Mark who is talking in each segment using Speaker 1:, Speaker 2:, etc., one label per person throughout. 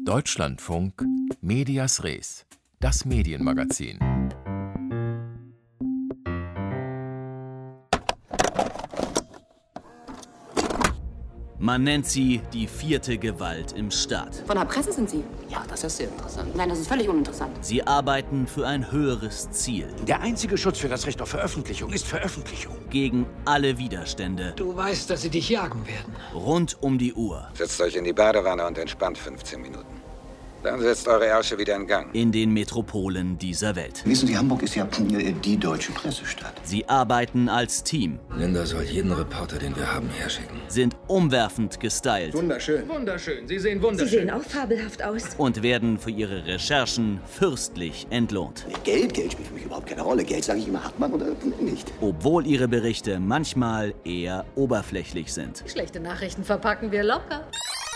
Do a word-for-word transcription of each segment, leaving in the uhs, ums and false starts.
Speaker 1: Deutschlandfunk Medias Res, das Medienmagazin.
Speaker 2: Man nennt sie die vierte Gewalt im Staat.
Speaker 3: Von der Presse sind Sie?
Speaker 4: Ja, das ist sehr interessant.
Speaker 3: Nein, das ist völlig uninteressant.
Speaker 2: Sie arbeiten für ein höheres Ziel.
Speaker 5: Der einzige Schutz für das Recht auf Veröffentlichung ist Veröffentlichung.
Speaker 2: Gegen alle Widerstände.
Speaker 4: Du weißt, dass sie dich jagen werden.
Speaker 2: Rund um die Uhr.
Speaker 6: Setzt euch in die Badewanne und entspannt fünfzehn Minuten. Dann setzt eure Ärsche wieder in Gang.
Speaker 2: In den Metropolen dieser Welt.
Speaker 7: Wissen Sie, Hamburg ist ja die deutsche Pressestadt.
Speaker 2: Sie arbeiten als Team.
Speaker 8: Linda soll jeden Reporter, den wir haben, herschicken.
Speaker 2: Sind umwerfend gestylt.
Speaker 9: Wunderschön. Wunderschön. Sie sehen wunderschön.
Speaker 10: Sie sehen auch fabelhaft aus.
Speaker 2: Und werden für ihre Recherchen fürstlich entlohnt.
Speaker 7: Geld, Geld spielt für mich überhaupt keine Rolle. Geld sage ich immer, hat man oder nicht.
Speaker 2: Obwohl ihre Berichte manchmal eher oberflächlich sind.
Speaker 10: Schlechte Nachrichten verpacken wir locker.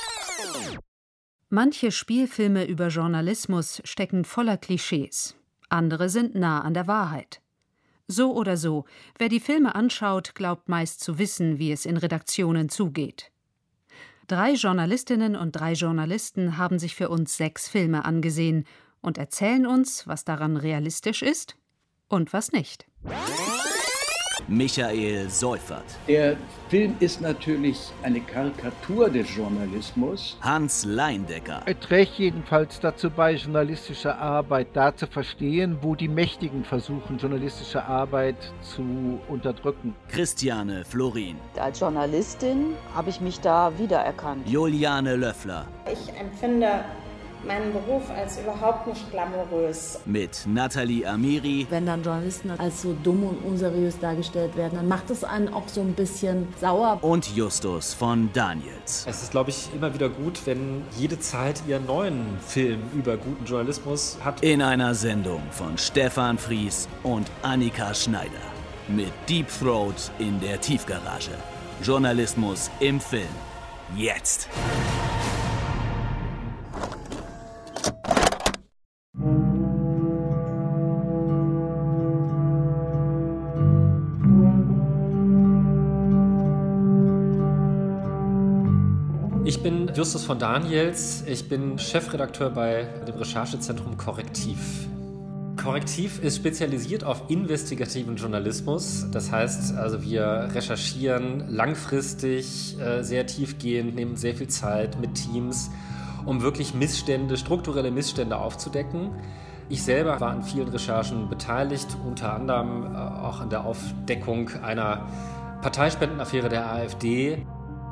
Speaker 11: Manche Spielfilme über Journalismus stecken voller Klischees. Andere sind nah an der Wahrheit. So oder so, wer die Filme anschaut, glaubt meist zu wissen, wie es in Redaktionen zugeht. Drei Journalistinnen und drei Journalisten haben sich für uns sechs Filme angesehen und erzählen uns, was daran realistisch ist und was nicht.
Speaker 2: Michael Seufert.
Speaker 12: Der Film ist natürlich eine Karikatur des Journalismus.
Speaker 2: Hans Leindecker.
Speaker 13: Er trägt jedenfalls dazu bei, journalistische Arbeit da zu verstehen, wo die Mächtigen versuchen, journalistische Arbeit zu unterdrücken.
Speaker 2: Christiane Florin.
Speaker 14: Als Journalistin habe ich mich da wiedererkannt.
Speaker 2: Juliane Löffler.
Speaker 15: Ich empfinde meinen Beruf als überhaupt nicht glamourös.
Speaker 2: Mit Nathalie Amiri.
Speaker 16: Wenn dann Journalisten als so dumm und unseriös dargestellt werden, dann macht es einen auch so ein bisschen sauer.
Speaker 2: Und Justus von Daniels.
Speaker 17: Es ist, glaube ich, immer wieder gut, wenn jede Zeit ihren neuen Film über guten Journalismus hat.
Speaker 2: In einer Sendung von Stefan Fries und Annika Schneider. Mit Deep Throat in der Tiefgarage. Journalismus im Film. Jetzt!
Speaker 17: Ich bin Justus von Daniels, ich bin Chefredakteur bei dem Recherchezentrum Korrektiv. Korrektiv ist spezialisiert auf investigativen Journalismus. Das heißt, also wir recherchieren langfristig, äh, sehr tiefgehend, nehmen sehr viel Zeit mit Teams, um wirklich Missstände, strukturelle Missstände aufzudecken. Ich selber war an vielen Recherchen beteiligt, unter anderem äh, auch an der Aufdeckung einer Parteispendenaffäre der AfD.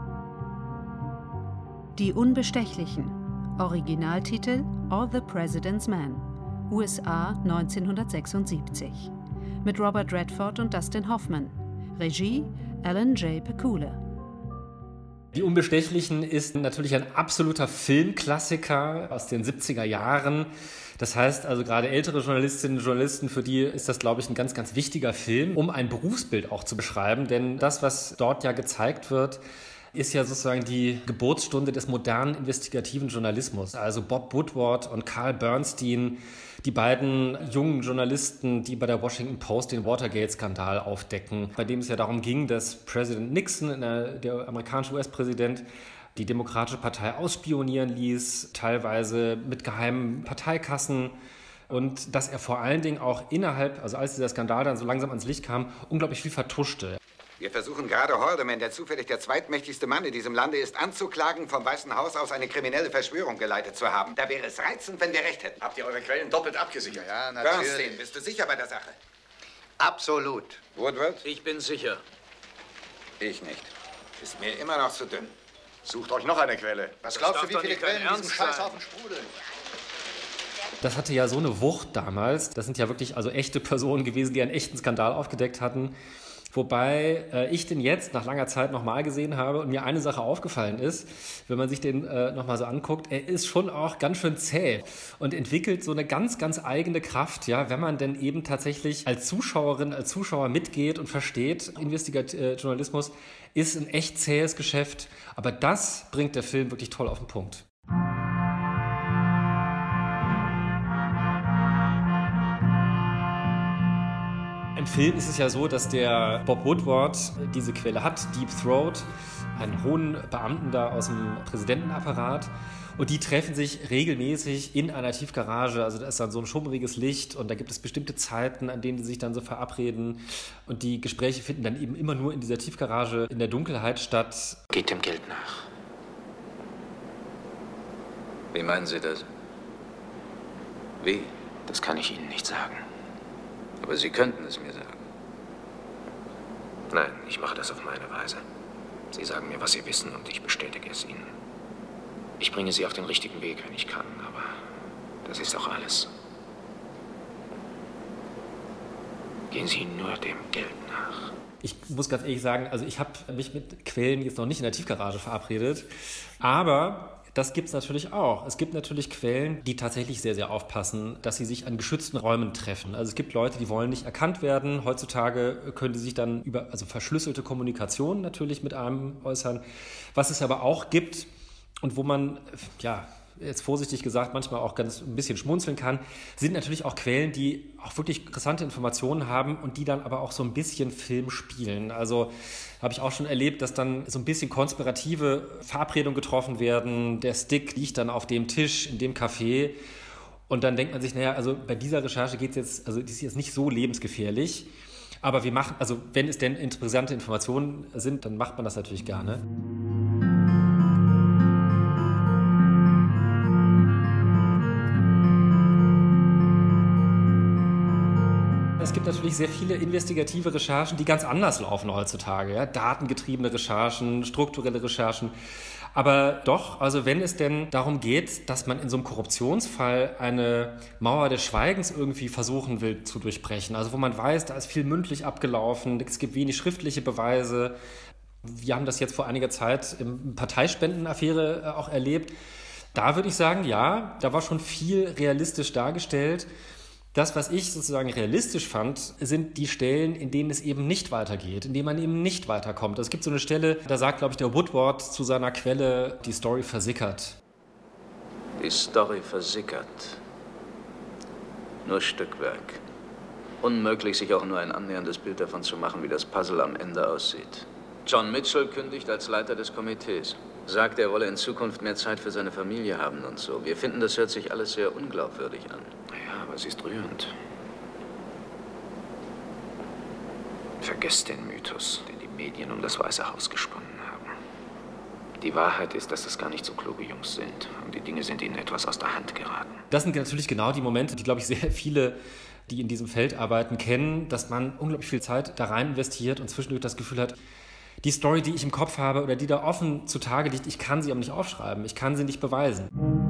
Speaker 11: Die Unbestechlichen. Originaltitel All the President's Men. U S A neunzehnhundertsechsundsiebzig. Mit Robert Redford und Dustin Hoffman. Regie Alan J. Pakula.
Speaker 17: Die Unbestechlichen ist natürlich ein absoluter Filmklassiker aus den siebziger Jahren. Das heißt also gerade ältere Journalistinnen und Journalisten, für die ist das, glaube ich, ein ganz, ganz wichtiger Film, um ein Berufsbild auch zu beschreiben. Denn das, was dort ja gezeigt wird, ist ja sozusagen die Geburtsstunde des modernen investigativen Journalismus. Also Bob Woodward und Carl Bernstein, die beiden jungen Journalisten, die bei der Washington Post den Watergate-Skandal aufdecken, bei dem es ja darum ging, dass Präsident Nixon, der amerikanische U S-Präsident, die Demokratische Partei ausspionieren ließ, teilweise mit geheimen Parteikassen. Und dass er vor allen Dingen auch innerhalb, also als dieser Skandal dann so langsam ans Licht kam, unglaublich viel vertuschte.
Speaker 6: Wir versuchen gerade Haldeman, der zufällig der zweitmächtigste Mann in diesem Lande ist, anzuklagen, vom Weißen Haus aus eine kriminelle Verschwörung geleitet zu haben. Da wäre es reizend, wenn wir recht hätten.
Speaker 5: Habt ihr eure Quellen doppelt abgesichert? Ja, natürlich.
Speaker 6: Bernstein, bist du sicher bei der Sache?
Speaker 5: Absolut.
Speaker 6: Woodward?
Speaker 4: Ich bin sicher.
Speaker 6: Ich nicht. Ist mir immer noch zu dünn.
Speaker 5: Sucht euch noch eine Quelle. Was
Speaker 4: Das
Speaker 5: glaubst du,
Speaker 4: darf
Speaker 5: wie viele
Speaker 4: doch nicht
Speaker 5: Quellen in
Speaker 4: dein
Speaker 5: diesem
Speaker 4: Ernst
Speaker 5: Scheißhaufen sprudeln?
Speaker 17: Das hatte ja so eine Wucht damals. Das sind ja wirklich also echte Personen gewesen, die einen echten Skandal aufgedeckt hatten. Wobei äh, ich den jetzt nach langer Zeit nochmal gesehen habe und mir eine Sache aufgefallen ist, wenn man sich den äh, nochmal so anguckt, er ist schon auch ganz schön zäh und entwickelt so eine ganz, ganz eigene Kraft, ja, wenn man denn eben tatsächlich als Zuschauerin, als Zuschauer mitgeht und versteht, Investigativjournalismus ist ein echt zähes Geschäft, aber das bringt der Film wirklich toll auf den Punkt. Im Film ist es ja so, dass der Bob Woodward diese Quelle hat, Deep Throat, einen hohen Beamten da aus dem Präsidentenapparat. Und die treffen sich regelmäßig in einer Tiefgarage. Also da ist dann so ein schummriges Licht und da gibt es bestimmte Zeiten, an denen sie sich dann so verabreden. Und die Gespräche finden dann eben immer nur in dieser Tiefgarage in der Dunkelheit statt.
Speaker 4: Geht dem Geld nach.
Speaker 3: Wie meinen Sie das? Wie?
Speaker 4: Das kann ich Ihnen nicht sagen.
Speaker 3: Aber Sie könnten es mir sagen.
Speaker 4: Nein, ich mache das auf meine Weise. Sie sagen mir, was Sie wissen, und ich bestätige es Ihnen. Ich bringe Sie auf den richtigen Weg, wenn ich kann, aber das ist auch alles. Gehen Sie nur dem Geld nach.
Speaker 17: Ich muss ganz ehrlich sagen, also ich habe mich mit Quellen jetzt noch nicht in der Tiefgarage verabredet, aber das gibt es natürlich auch. Es gibt natürlich Quellen, die tatsächlich sehr, sehr aufpassen, dass sie sich an geschützten Räumen treffen. Also es gibt Leute, die wollen nicht erkannt werden. Heutzutage können die sich dann über also verschlüsselte Kommunikation natürlich mit einem äußern. Was es aber auch gibt und wo man, ja, jetzt vorsichtig gesagt, manchmal auch ganz ein bisschen schmunzeln kann, sind natürlich auch Quellen, die auch wirklich interessante Informationen haben und die dann aber auch so ein bisschen Film spielen. Also habe ich auch schon erlebt, dass dann so ein bisschen konspirative Verabredungen getroffen werden. Der Stick liegt dann auf dem Tisch in dem Café und dann denkt man sich, naja, also bei dieser Recherche geht es jetzt, also die ist jetzt nicht so lebensgefährlich, aber wir machen, also wenn es denn interessante Informationen sind, dann macht man das natürlich gerne. Es gibt natürlich sehr viele investigative Recherchen, die ganz anders laufen heutzutage. Ja? Datengetriebene Recherchen, strukturelle Recherchen. Aber doch, also wenn es denn darum geht, dass man in so einem Korruptionsfall eine Mauer des Schweigens irgendwie versuchen will zu durchbrechen, also wo man weiß, da ist viel mündlich abgelaufen, es gibt wenig schriftliche Beweise. Wir haben das jetzt vor einiger Zeit in Parteispendenaffäre auch erlebt. Da würde ich sagen, ja, da war schon viel realistisch dargestellt. Das, was ich sozusagen realistisch fand, sind die Stellen, in denen es eben nicht weitergeht, in denen man eben nicht weiterkommt. Es gibt so eine Stelle, da sagt, glaube ich, der Woodward zu seiner Quelle, die Story versickert.
Speaker 3: Die Story versickert. Nur Stückwerk. Unmöglich, sich auch nur ein annäherndes Bild davon zu machen, wie das Puzzle am Ende aussieht. John Mitchell kündigt als Leiter des Komitees. Sagt, er wolle in Zukunft mehr Zeit für seine Familie haben und so. Wir finden, das hört sich alles sehr unglaubwürdig an.
Speaker 4: Naja, aber es ist rührend. Vergesst den Mythos, den die Medien um das Weiße Haus gesponnen haben. Die Wahrheit ist, dass das gar nicht so kluge Jungs sind. Und die Dinge sind ihnen etwas aus der Hand geraten.
Speaker 17: Das sind natürlich genau die Momente, die, glaube ich, sehr viele, die in diesem Feld arbeiten, kennen, dass man unglaublich viel Zeit da rein investiert und zwischendurch das Gefühl hat, die Story, die ich im Kopf habe oder die da offen zutage liegt, ich kann sie aber nicht aufschreiben, ich kann sie nicht beweisen.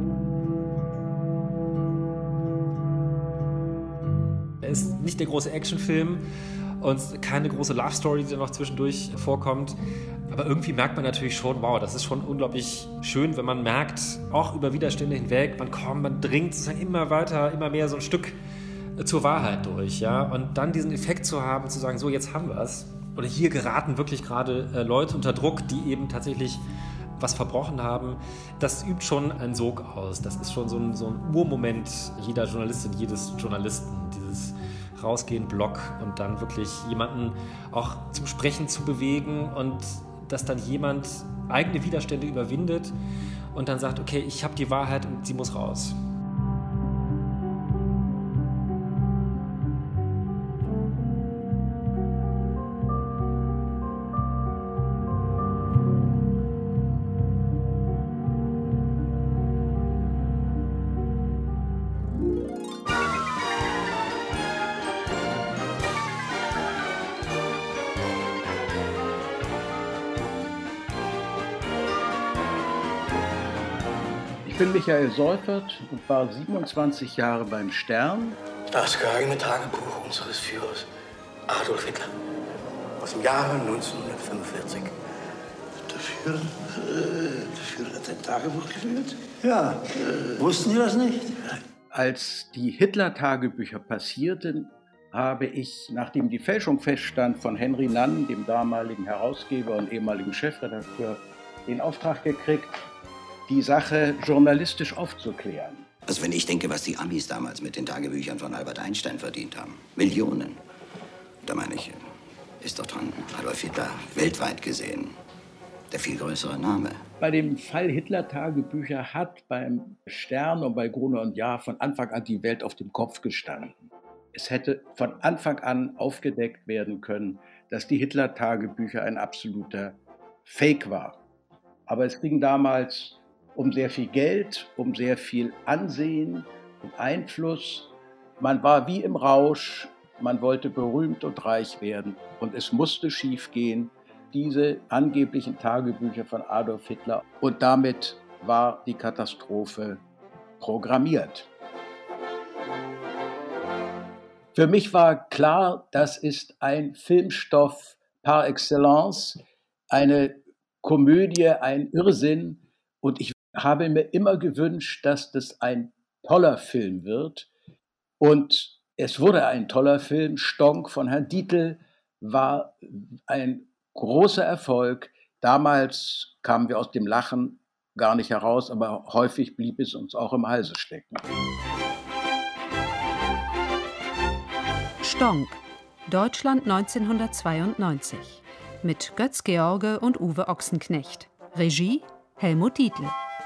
Speaker 17: Er ist nicht der große Actionfilm und keine große Love-Story, die da noch zwischendurch vorkommt. Aber irgendwie merkt man natürlich schon, wow, das ist schon unglaublich schön, wenn man merkt, auch über Widerstände hinweg, man kommt, man dringt sozusagen immer weiter, immer mehr so ein Stück zur Wahrheit durch. Ja? Und dann diesen Effekt zu haben, zu sagen, so, jetzt haben wir es. Oder hier geraten wirklich gerade äh, Leute unter Druck, die eben tatsächlich was verbrochen haben. Das übt schon einen Sog aus. Das ist schon so ein, so ein Urmoment jeder Journalistin, jedes Journalisten. Dieses Rausgehen, Blog und dann wirklich jemanden auch zum Sprechen zu bewegen und dass dann jemand eigene Widerstände überwindet und dann sagt, okay, ich habe die Wahrheit und sie muss raus.
Speaker 12: Ich bin Michael Seufert und war siebenundzwanzig Jahre beim Stern.
Speaker 18: Das geheime Tagebuch unseres Führers, Adolf Hitler, aus dem Jahre neunzehnhundertfünfundvierzig.
Speaker 19: Der Führer, äh, der Führer hat ein Tagebuch geführt? Ja. Äh, wussten Sie das nicht?
Speaker 12: Als die Hitler-Tagebücher passierten, habe ich, nachdem die Fälschung feststand, von Henry Nann, dem damaligen Herausgeber und ehemaligen Chefredakteur, den Auftrag gekriegt, die Sache journalistisch aufzuklären.
Speaker 7: Also wenn ich denke, was die Amis damals mit den Tagebüchern von Albert Einstein verdient haben. Millionen. Da meine ich, ist doch dran, Adolf Hitler weltweit gesehen Der viel größere Name.
Speaker 12: Bei dem Fall Hitler-Tagebücher hat beim Stern und bei Gruner und Jahr von Anfang an die Welt auf dem Kopf gestanden. Es hätte von Anfang an aufgedeckt werden können, dass die Hitler-Tagebücher ein absoluter Fake war. Aber es ging damals um sehr viel Geld, um sehr viel Ansehen und Einfluss. Man war wie im Rausch, man wollte berühmt und reich werden und es musste schiefgehen. Diese angeblichen Tagebücher von Adolf Hitler und damit war die Katastrophe programmiert. Für mich war klar, das ist ein Filmstoff par excellence, eine Komödie, ein Irrsinn und ich habe mir immer gewünscht, dass das ein toller Film wird und es wurde ein toller Film. Stonk von Herrn Dietl war ein großer Erfolg. Damals kamen wir aus dem Lachen gar nicht heraus, aber häufig blieb es uns auch im Halse stecken.
Speaker 11: Stonk, Deutschland neunzehnhundertzweiundneunzig. Mit Götz George und Uwe Ochsenknecht. Regie Helmut Dietl.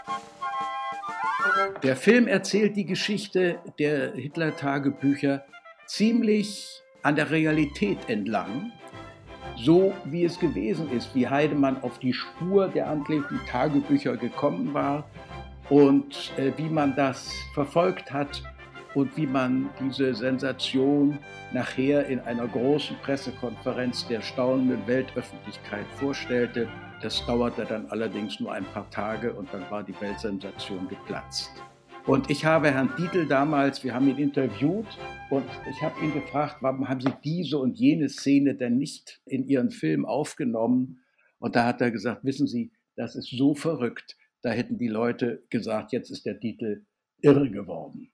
Speaker 12: Der Film erzählt die Geschichte der Hitler-Tagebücher ziemlich an der Realität entlang. So wie es gewesen ist, wie Heidemann auf die Spur der angeblichen Tagebücher gekommen war und äh, wie man das verfolgt hat und wie man diese Sensation nachher in einer großen Pressekonferenz der staunenden Weltöffentlichkeit vorstellte. Das dauerte dann allerdings nur ein paar Tage und dann war die Weltsensation geplatzt. Und ich habe Herrn Dietl damals, wir haben ihn interviewt und ich habe ihn gefragt, warum haben Sie diese und jene Szene denn nicht in Ihren Film aufgenommen? Und da hat er gesagt, wissen Sie, das ist so verrückt, da hätten die Leute gesagt, jetzt ist der Dietl irre geworden.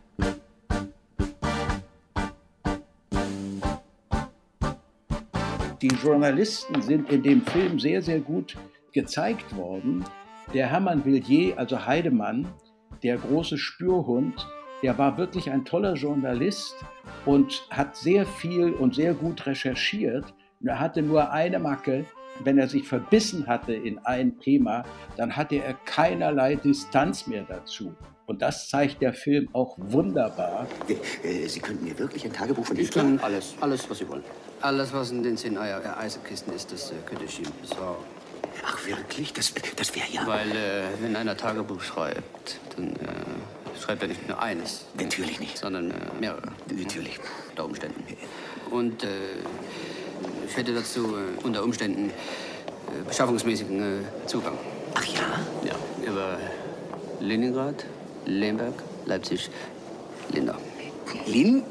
Speaker 12: Die Journalisten sind in dem Film sehr, sehr gut gezeigt worden. Der Hermann Villiers, also Heidemann, der große Spürhund, der war wirklich ein toller Journalist und hat sehr viel und sehr gut recherchiert. Er hatte nur eine Macke, wenn er sich verbissen hatte in ein Thema, dann hatte er keinerlei Distanz mehr dazu. Und das zeigt der Film auch wunderbar.
Speaker 7: Sie könnten mir wirklich ein Tagebuch von
Speaker 18: Ich
Speaker 7: Hitler?
Speaker 18: kann alles, alles, was Sie wollen. Alles, was in den zehn Eier Eisekisten ist, das äh, könnte ich ihm besorgen.
Speaker 7: Ach wirklich? Das, das wäre ja...
Speaker 18: Weil, äh, wenn einer Tagebuch schreibt, dann äh, schreibt er nicht nur eines.
Speaker 7: Natürlich nicht.
Speaker 18: Sondern äh, mehrere.
Speaker 7: Natürlich.
Speaker 18: Unter Umständen. Und äh, ich hätte dazu äh, unter Umständen äh, beschaffungsmäßigen äh, Zugang.
Speaker 7: Ach ja?
Speaker 18: Ja, über Leningrad, Lemberg, Leipzig, Lindau.
Speaker 7: Lin...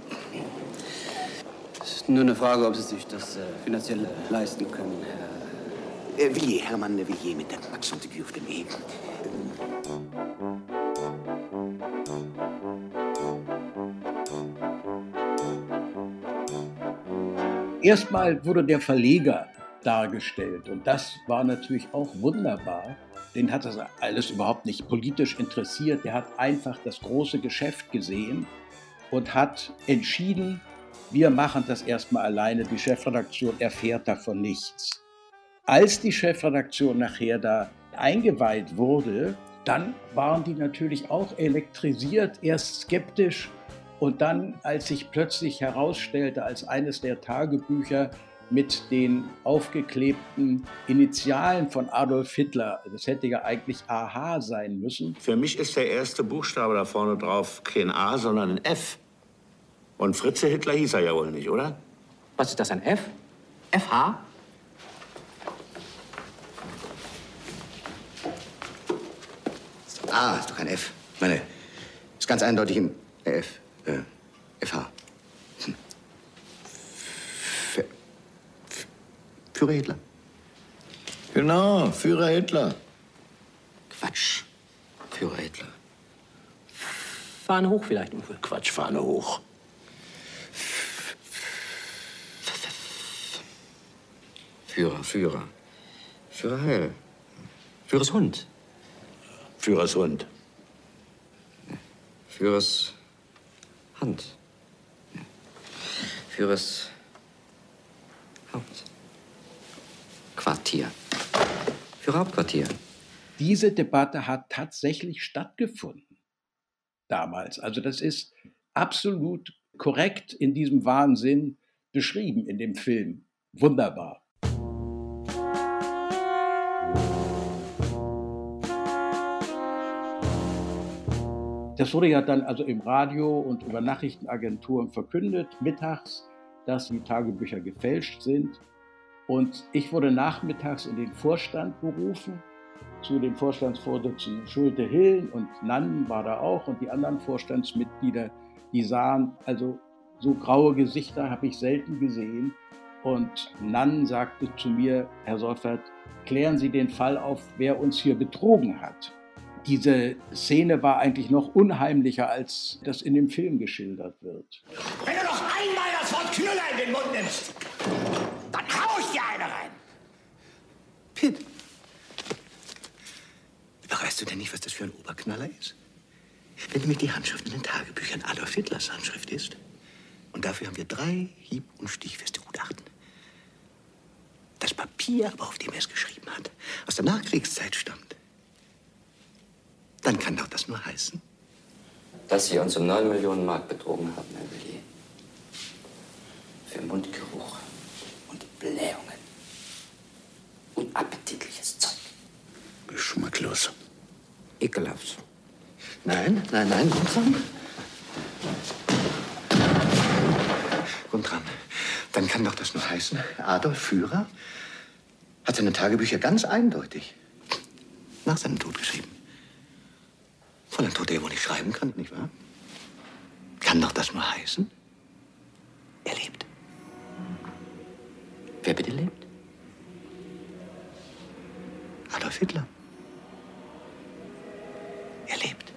Speaker 18: Es ist nur eine Frage, ob Sie sich das äh, finanziell äh, leisten können, Herr...
Speaker 7: Äh, Villiers, Hermann Villiers mit der Accent aigu auf dem E.
Speaker 12: Erstmal wurde der Verleger dargestellt und das war natürlich auch wunderbar. Den hat das alles überhaupt nicht politisch interessiert. Der hat einfach das große Geschäft gesehen und hat entschieden, wir machen das erstmal alleine, die Chefredaktion erfährt davon nichts. Als die Chefredaktion nachher da eingeweiht wurde, dann waren die natürlich auch elektrisiert, erst skeptisch und dann, als sich plötzlich herausstellte, als eines der Tagebücher mit den aufgeklebten Initialen von Adolf Hitler, das hätte ja eigentlich A H sein müssen.
Speaker 20: Für mich ist der erste Buchstabe da vorne drauf kein A, sondern ein F. Und Fritze Hitler hieß er ja wohl nicht, oder?
Speaker 4: Was ist das, ein F? F H?
Speaker 7: Ah, ist doch kein F. Ich meine, ist ganz eindeutig ein F. Äh, F H. Hm. Für, für, Führer Hitler.
Speaker 20: Genau, Führer Hitler.
Speaker 7: Quatsch. Führer Hitler.
Speaker 4: Fahne hoch vielleicht, Uwe.
Speaker 20: Quatsch, Fahne hoch.
Speaker 7: Führer, Führer. Führer Heil.
Speaker 4: Führers Hund.
Speaker 20: Führers Hund.
Speaker 7: Führers Hand. Führers Hauptquartier. für Hauptquartier.
Speaker 12: Diese Debatte hat tatsächlich stattgefunden damals. Also das ist absolut korrekt in diesem Wahnsinn beschrieben in dem Film. Wunderbar. Das wurde ja dann also im Radio und über Nachrichtenagenturen verkündet, mittags, dass die Tagebücher gefälscht sind. Und ich wurde nachmittags in den Vorstand berufen, zu den Vorstandsvorsitzenden Schulte-Hillen und Nannen war da auch und die anderen Vorstandsmitglieder, die sahen, also so graue Gesichter habe ich selten gesehen. Und Nannen sagte zu mir, Herr Seufert, klären Sie den Fall auf, wer uns hier betrogen hat. Diese Szene war eigentlich noch unheimlicher, als das in dem Film geschildert wird.
Speaker 19: Wenn du noch einmal das Wort Knüller in den Mund nimmst, dann hau ich dir eine rein.
Speaker 7: Pitt, weißt du denn nicht, was das für ein Oberknaller ist? Wenn nämlich die Handschrift in den Tagebüchern Adolf Hitlers Handschrift ist, und dafür haben wir drei hieb- und stichfeste Gutachten. Das Papier, aber auf dem er es geschrieben hat, aus der Nachkriegszeit stammt. Dann kann doch das nur heißen,
Speaker 18: dass Sie uns um neun Millionen Mark betrogen haben, Herr Willi. Für Mundgeruch und Blähungen. Unappetitliches Zeug.
Speaker 7: geschmacklos.
Speaker 18: Ekelhaft.
Speaker 7: Nein, nein, nein, Guntram. Guntram, dann kann doch das nur heißen, Adolf Führer hat seine Tagebücher ganz eindeutig nach seinem Tod geschrieben. Von einem Tod, der er wohl nicht schreiben kann, nicht wahr? Kann doch das nur heißen, er lebt. Wer bitte lebt? Adolf Hitler. Er lebt.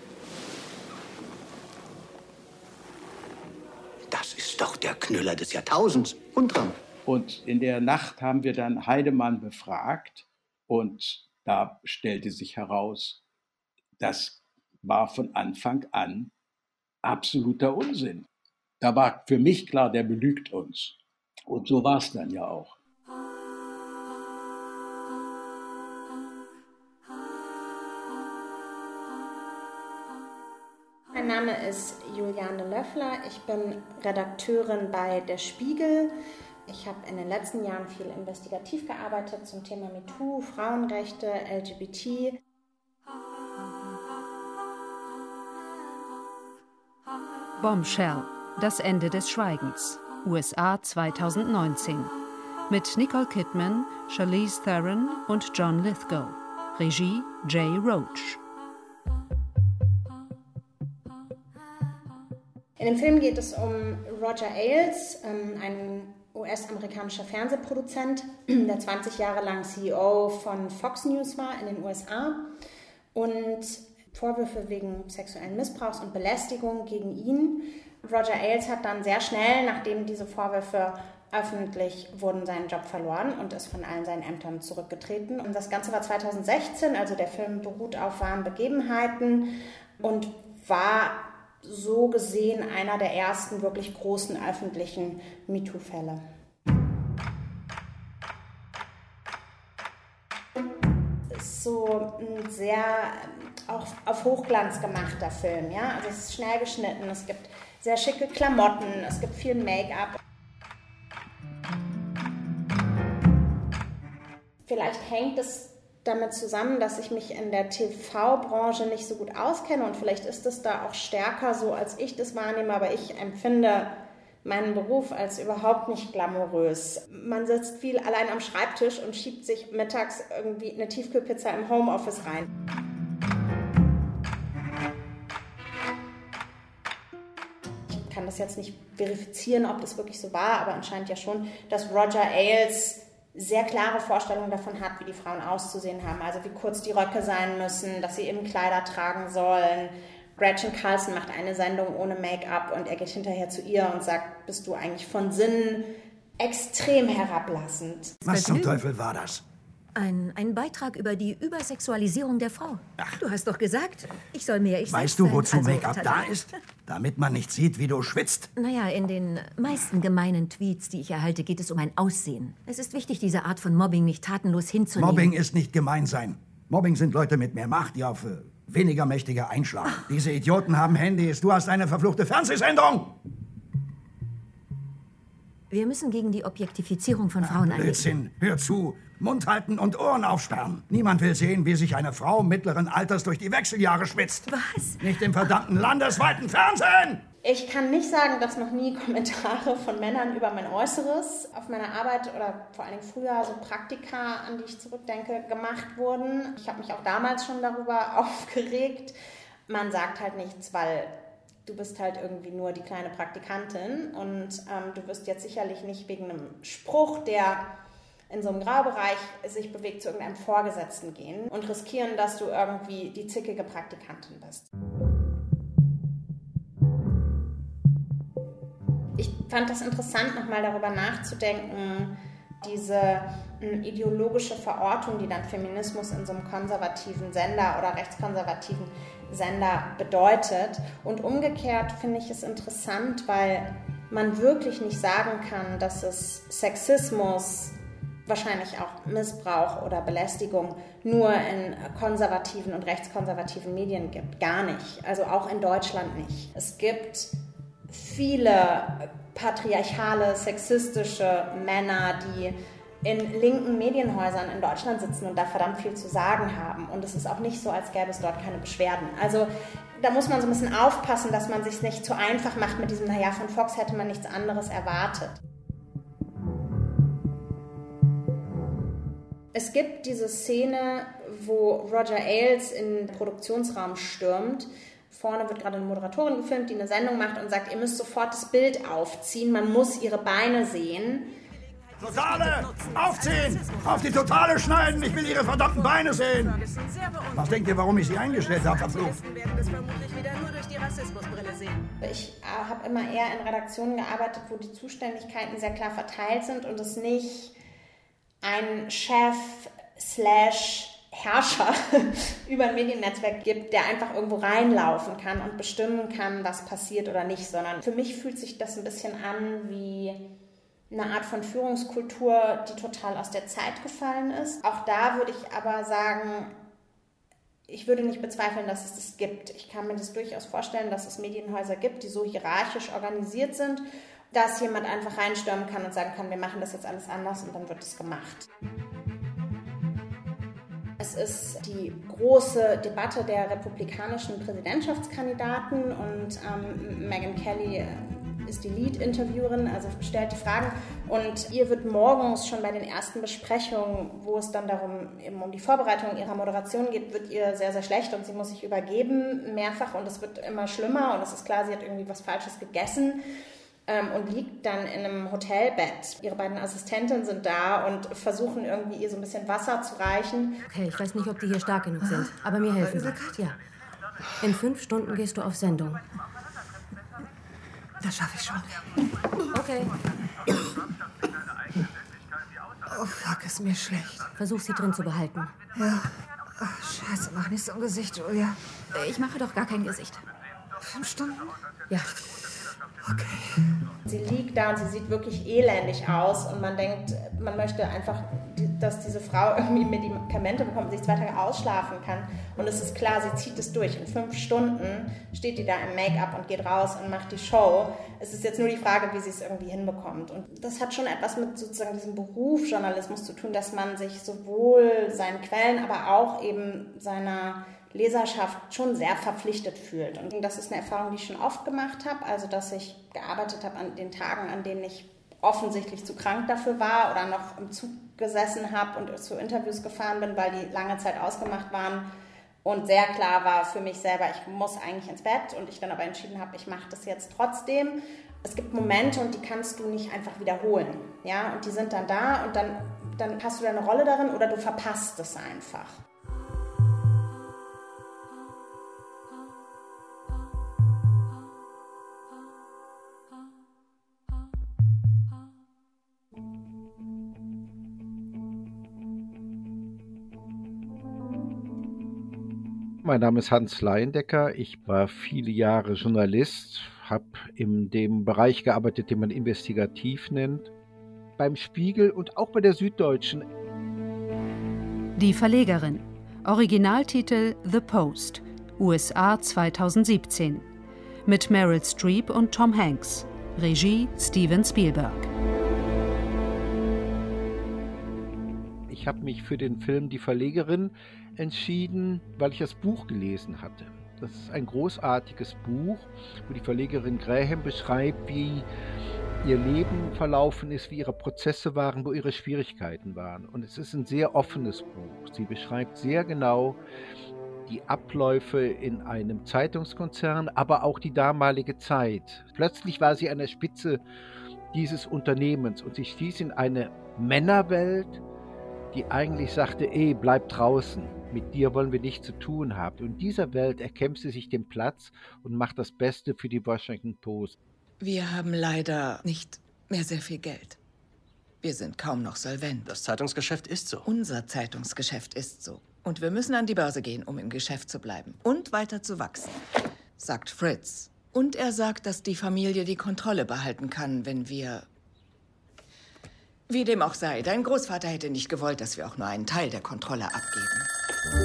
Speaker 7: Das ist doch der Knüller des Jahrtausends. Guntram.
Speaker 12: Und in der Nacht haben wir dann Heidemann befragt und da stellte sich heraus, das war von Anfang an absoluter Unsinn. Da war für mich klar, der belügt uns. Und so war es dann ja auch.
Speaker 15: Mein Name ist Juliane Löffler. Ich bin Redakteurin bei Der Spiegel. Ich habe in den letzten Jahren viel investigativ gearbeitet zum Thema MeToo, Frauenrechte, L G B T.
Speaker 11: Bombshell, das Ende des Schweigens, U S A zweitausendneunzehn. Mit Nicole Kidman, Charlize Theron und John Lithgow. Regie Jay Roach.
Speaker 15: In dem Film geht es um Roger Ailes, ein U S-amerikanischer Fernsehproduzent, der zwanzig Jahre lang C E O von Fox News war in den U S A und Vorwürfe wegen sexuellen Missbrauchs und Belästigung gegen ihn. Roger Ailes hat dann sehr schnell, nachdem diese Vorwürfe öffentlich wurden, seinen Job verloren und ist von allen seinen Ämtern zurückgetreten. Und das Ganze war zweitausendsechzehn, also der Film beruht auf wahren Begebenheiten und war so gesehen einer der ersten wirklich großen öffentlichen MeToo-Fälle. Es ist so ein sehr auch auf Hochglanz gemachter Film, ja. Also es ist schnell geschnitten, es gibt sehr schicke Klamotten, es gibt viel Make-up. Vielleicht hängt es damit zusammen, dass ich mich in der T V-Branche nicht so gut auskenne und vielleicht ist es da auch stärker so, als ich das wahrnehme, aber ich empfinde meinen Beruf als überhaupt nicht glamourös. Man sitzt viel allein am Schreibtisch und schiebt sich mittags irgendwie eine Tiefkühlpizza im Homeoffice rein. Ich kann das jetzt nicht verifizieren, ob das wirklich so war, aber anscheinend ja schon, dass Roger Ailes sehr klare Vorstellungen davon hat, wie die Frauen auszusehen haben. Also wie kurz die Röcke sein müssen, dass sie eben Kleider tragen sollen. Gretchen Carlson macht eine Sendung ohne Make-up und er geht hinterher zu ihr und sagt, bist du eigentlich von Sinnen? Extrem herablassend.
Speaker 19: Was zum Teufel war das?
Speaker 21: Ein, ein Beitrag über die Übersexualisierung der Frau. Ach, du hast doch gesagt, ich soll mehr ich
Speaker 19: Weißt
Speaker 21: selbst
Speaker 19: du,
Speaker 21: sein.
Speaker 19: wozu
Speaker 21: Also,
Speaker 19: Make-up
Speaker 21: ta-
Speaker 19: da ist? Damit man nicht sieht, wie du schwitzt.
Speaker 21: Naja, in den meisten gemeinen Tweets, die ich erhalte, geht es um ein Aussehen. Es ist wichtig, diese Art von Mobbing nicht tatenlos hinzunehmen.
Speaker 19: Mobbing ist nicht gemein sein. Mobbing sind Leute mit mehr Macht, die auf äh, weniger Mächtige einschlagen. Diese Idioten haben Handys. Du hast eine verfluchte Fernsehsendung.
Speaker 21: Wir müssen gegen die Objektifizierung von Frauen angehen.
Speaker 19: Blödsinn. Hör zu. Mund halten und Ohren aufsperren. Niemand will sehen, wie sich eine Frau mittleren Alters durch die Wechseljahre schwitzt.
Speaker 21: Was?
Speaker 19: Nicht im verdammten landesweiten Fernsehen!
Speaker 15: Ich kann nicht sagen, dass noch nie Kommentare von Männern über mein Äußeres auf meiner Arbeit oder vor allen Dingen früher so Praktika, an die ich zurückdenke, gemacht wurden. Ich habe mich auch damals schon darüber aufgeregt. Man sagt halt nichts, weil du bist halt irgendwie nur die kleine Praktikantin und ähm, du wirst jetzt sicherlich nicht wegen einem Spruch, der in so einem Graubereich sich bewegt, zu irgendeinem Vorgesetzten gehen und riskieren, dass du irgendwie die zickige Praktikantin bist. Ich fand das interessant, nochmal darüber nachzudenken, diese m, ideologische Verortung, die dann Feminismus in so einem konservativen Sender oder rechtskonservativen Sender bedeutet. Und umgekehrt finde ich es interessant, weil man wirklich nicht sagen kann, dass es Sexismus, wahrscheinlich auch Missbrauch oder Belästigung nur in konservativen und rechtskonservativen Medien gibt. Gar nicht. Also auch in Deutschland nicht. Es gibt viele patriarchale, sexistische Männer, die in linken Medienhäusern in Deutschland sitzen und da verdammt viel zu sagen haben. Und es ist auch nicht so, als gäbe es dort keine Beschwerden. Also da muss man so ein bisschen aufpassen, dass man sich nicht zu einfach macht mit diesem, naja, von Fox hätte man nichts anderes erwartet. Es gibt diese Szene, wo Roger Ailes in den Produktionsraum stürmt. Vorne wird gerade eine Moderatorin gefilmt, die eine Sendung macht und sagt, ihr müsst sofort das Bild aufziehen, man muss ihre Beine sehen.
Speaker 19: Totale! Aufziehen! Auf die Totale schneiden! Ich will ihre verdammten Beine sehen! Was denkt ihr, warum ich sie eingestellt habe, verflucht?
Speaker 15: Ich äh, habe immer eher in Redaktionen gearbeitet, wo die Zuständigkeiten sehr klar verteilt sind und es nicht ein Chef slash Herrscher über ein Mediennetzwerk gibt, der einfach irgendwo reinlaufen kann und bestimmen kann, was passiert oder nicht, sondern für mich fühlt sich das ein bisschen an wie eine Art von Führungskultur, die total aus der Zeit gefallen ist. Auch da würde ich aber sagen, ich würde nicht bezweifeln, dass es das gibt. Ich kann mir das durchaus vorstellen, dass es Medienhäuser gibt, die so hierarchisch organisiert sind, dass jemand einfach reinstürmen kann und sagen kann, wir machen das jetzt alles anders und dann wird es gemacht. Es ist die große Debatte der republikanischen Präsidentschaftskandidaten und ähm, Megyn Kelly ist die Lead-Interviewerin, also stellt die Fragen und ihr wird morgens schon bei den ersten Besprechungen, wo es dann darum eben um die Vorbereitung ihrer Moderation geht, wird ihr sehr, sehr schlecht und sie muss sich übergeben mehrfach und es wird immer schlimmer und es ist klar, sie hat irgendwie was Falsches gegessen. Und liegt dann in einem Hotelbett. Ihre beiden Assistentinnen sind da und versuchen irgendwie ihr so ein bisschen Wasser zu reichen.
Speaker 21: Okay, ich weiß nicht, ob die hier stark genug sind, aber mir helfen sie. Ja. In fünf Stunden gehst du auf Sendung.
Speaker 22: Das schaffe ich schon.
Speaker 21: Okay.
Speaker 22: Oh, fuck, ist mir schlecht.
Speaker 21: Versuch sie drin zu behalten.
Speaker 22: Ja. Oh, Scheiße, mach nicht so ein Gesicht, Julia.
Speaker 21: Ich mache doch gar kein Gesicht.
Speaker 22: Fünf Stunden?
Speaker 21: Ja.
Speaker 22: Okay.
Speaker 15: Sie liegt da und sie sieht wirklich elendig aus und man denkt, man möchte einfach, dass diese Frau irgendwie Medikamente bekommt und sich zwei Tage ausschlafen kann. Und es ist klar, sie zieht es durch. In fünf Stunden steht die da im Make-up und geht raus und macht die Show. Es ist jetzt nur die Frage, wie sie es irgendwie hinbekommt. Und das hat schon etwas mit sozusagen diesem Beruf Journalismus zu tun, dass man sich sowohl seinen Quellen, aber auch eben seiner Leserschaft schon sehr verpflichtet fühlt. Und das ist eine Erfahrung, die ich schon oft gemacht habe. Also, dass ich gearbeitet habe an den Tagen, an denen ich offensichtlich zu krank dafür war oder noch im Zug gesessen habe und zu Interviews gefahren bin, weil die lange Zeit ausgemacht waren und sehr klar war für mich selber, ich muss eigentlich ins Bett und ich dann aber entschieden habe, ich mache das jetzt trotzdem. Es gibt Momente und die kannst du nicht einfach wiederholen. Ja? Und die sind dann da und dann, dann hast du deine Rolle darin oder du verpasst es einfach.
Speaker 13: Mein Name ist Hans Leindecker. Ich war viele Jahre Journalist, habe in dem Bereich gearbeitet, den man investigativ nennt, beim Spiegel und auch bei der Süddeutschen.
Speaker 11: Die Verlegerin. Originaltitel The Post, U S A zweitausendsiebzehn. Mit Meryl Streep und Tom Hanks. Regie Steven Spielberg.
Speaker 13: Ich habe mich für den Film Die Verlegerin entschieden, weil ich das Buch gelesen hatte. Das ist ein großartiges Buch, wo die Verlegerin Graham beschreibt, wie ihr Leben verlaufen ist, wie ihre Prozesse waren, wo ihre Schwierigkeiten waren. Und es ist ein sehr offenes Buch. Sie beschreibt sehr genau die Abläufe in einem Zeitungskonzern, aber auch die damalige Zeit. Plötzlich war sie an der Spitze dieses Unternehmens und sie stieß in eine Männerwelt, die eigentlich sagte, ey, bleib draußen, mit dir wollen wir nichts zu tun haben. Und in dieser Welt erkämpft sie sich den Platz und macht das Beste für die Washington Post.
Speaker 1: Wir haben leider nicht mehr sehr viel Geld. Wir sind kaum noch solvent.
Speaker 8: Das Zeitungsgeschäft ist so.
Speaker 1: Unser Zeitungsgeschäft ist so. Und wir müssen an die Börse gehen, um im Geschäft zu bleiben und weiter zu wachsen, sagt Fritz. Und er sagt, dass die Familie die Kontrolle behalten kann, wenn wir... Wie dem auch sei, dein Großvater hätte nicht gewollt, dass wir auch nur einen Teil der Kontrolle abgeben.